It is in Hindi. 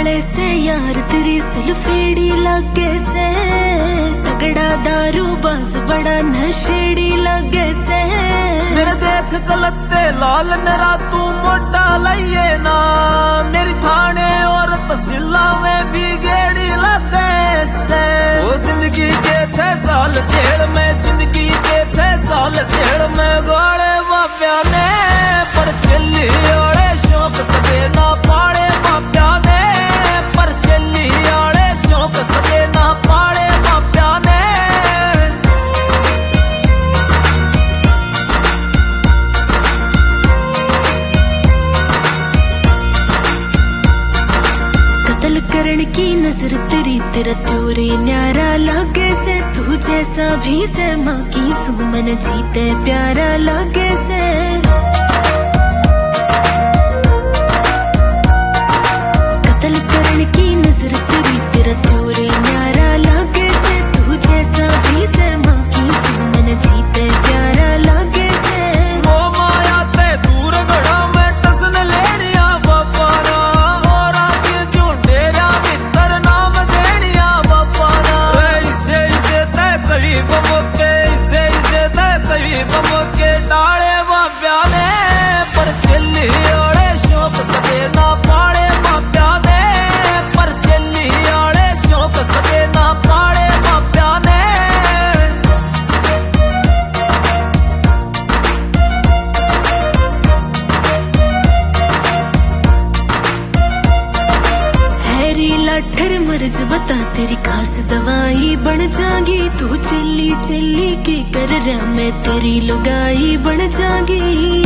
वाले से यार तेरी सिलफेड़ी लगे से, तगड़ा दारू बाज बड़ा नशेड़ी लगे से। मेरे देख गलते लाल नरा तू मोटा लइए ना, मेरी थाने और तहसीला में भी गेड़ी लगे से। वो जिंदगी के 6 साल जेल में, जिंदगी के 6 साल जेल में गाड़े बाप्या ने, पर चली आड़े शौक कदे ना पाड़े बाप्या ने, पर चली आड़े शौक कदे ना पाड़े बाप्या ने। कत्ल करण की नजर तेरी, तेरा त्योरे न्यारा लगे से। तू जैसा भी से माँ की सुमन जीते प्यारा लगे से। कत्ल करण की नजर तेरी, तेरा त्योरे न्यारा लगे से। तू जैसा भी से माँ की सुमन जीते प्यारा लगे से। वो माया ते दूर गड़ा में टसन लेनिया बापारा, और आगे झूठेरा मित्र नाम देनिया बापारा। इसे इसे तय करीब मुके, इसे इसे तय करीब मुके डाले बाप्या ने, पर चली आड़े शौक कदे ना पाड़े बाप्या ने, पर चली आड़े शौक कदे ना पाड़े बाप्या ने। हैरी लाठर मर्ज बता तेरी खास दवाई बन जागी। तू चिल्ली चिल्ली के कर रहा मैं तेरी लुगाई बन जागी।